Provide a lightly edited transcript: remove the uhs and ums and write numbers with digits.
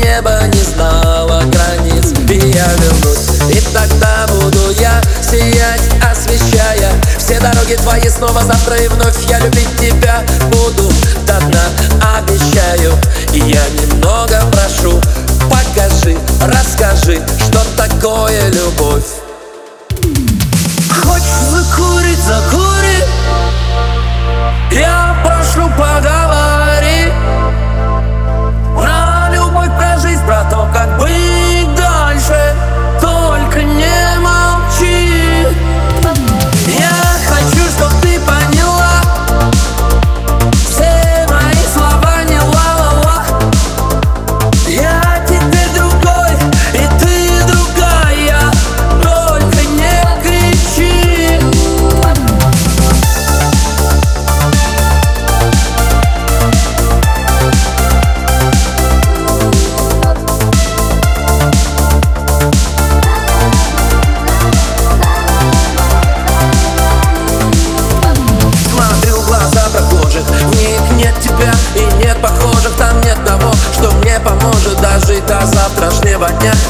небо не знало границ. И я вернусь, и тогда буду я сиять, освещая все дороги твои снова завтра. И вновь я любить тебя буду до дна, обещаю. И я немного прошу, покажи, расскажи, что такое любовь. Хочешь закурить, закури. Я прошу, поговори про любовь, про жизнь, про то, как быть дальше. Только не молчи. Я хочу, чтоб ты поняла, все мои слова не ла-ла-ла. Я теперь другой, и ты другая. Только не кричи. Смотрю в глаза прохожих, в них нет тебя и нет похожих. Там нет того, что мне поможет дожить до завтрашнего дня.